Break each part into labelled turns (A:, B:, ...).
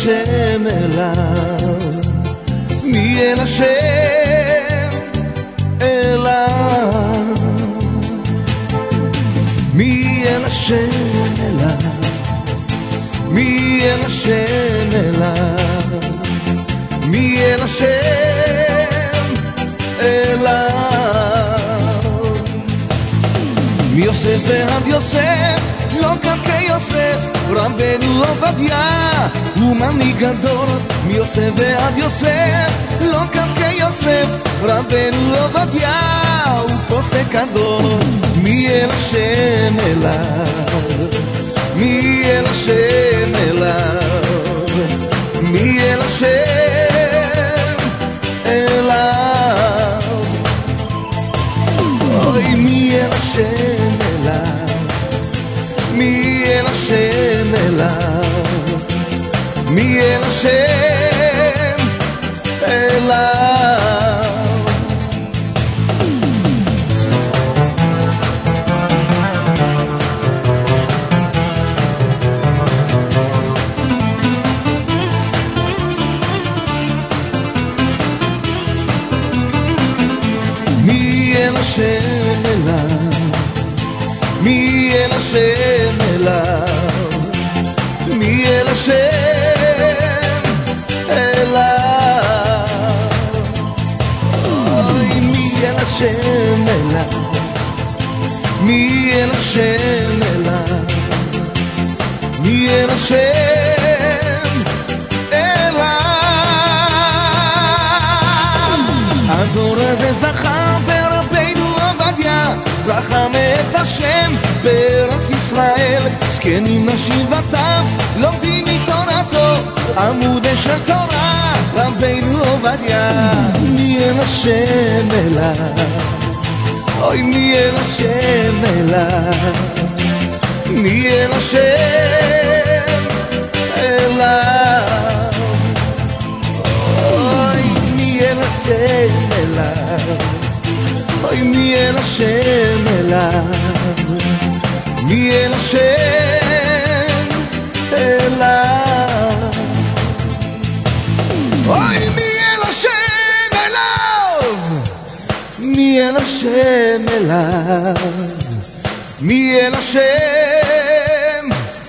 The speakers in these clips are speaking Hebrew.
A: השם אליו, מי אל השם אליו, מי אל השם אליו, מי אל השם אליו, מי אל השם אליו. מיוסף ועד יוסף לא קם כיוסף, רבנו עובדיה הוא מנהיג גדול. מיוסף ועד יוסף לא קם כיוסף, רבנו עובדיה הוא פוסק גדול. מי אל השם אליו, מי אל השם אליו, מי אל השם אליו, אוי מי אל השם אליו, מי אל השם אליו, מי אל השם אליו. מי אל השם אליו, מי אל השם אליו, מי אל השם אליו, אוי מי אל השם אליו, מי אל השם אליו, מי אל השם אליו. הדור הזה זכה ברבנו עובדיה, רחם את השם בארץ ישראל. זקנים נשים וטף לומדים מתורתו, עמודי של תורה רבנו עובדיה. מי אל השם אליו, אוי מי אל השם אליו, מי אל השם אליו, אוי מי אל השם אליו, אוי מי אל השם אליו, מי אל השם אליו, אוי מי אל השם אליו, מי אל השם אליו, מי אל השם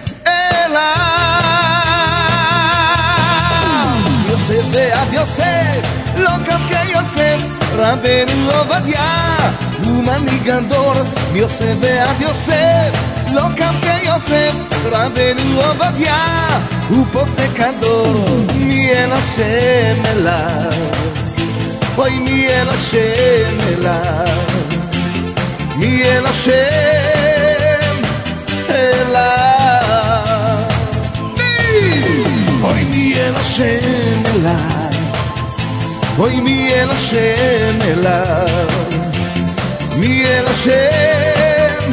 A: אליו. יוסף ועד יוסף לא קם כיוסף, רבנו עובדיה הוא מנהיג גדול. מיוסף ועד יוסף לא קם כיוסף, רבנו עובדיה הוא פוסק גדול. מי אל השם אליו, אוי מי אל השם אליו, מי אל השם אליו, אוי מי אל השם אליו, אוי מי אל השם אליו, מי אל השם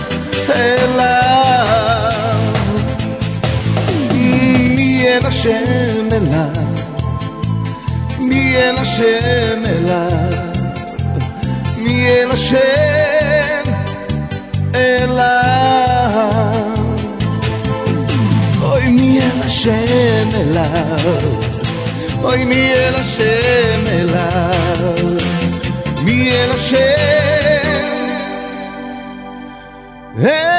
A: אליו, מי אל השם אליו, מי אל השם אליו, מי אל השם אליו, אוי מי אל השם אליו, אוי מי אל השם אליו, מי אל השם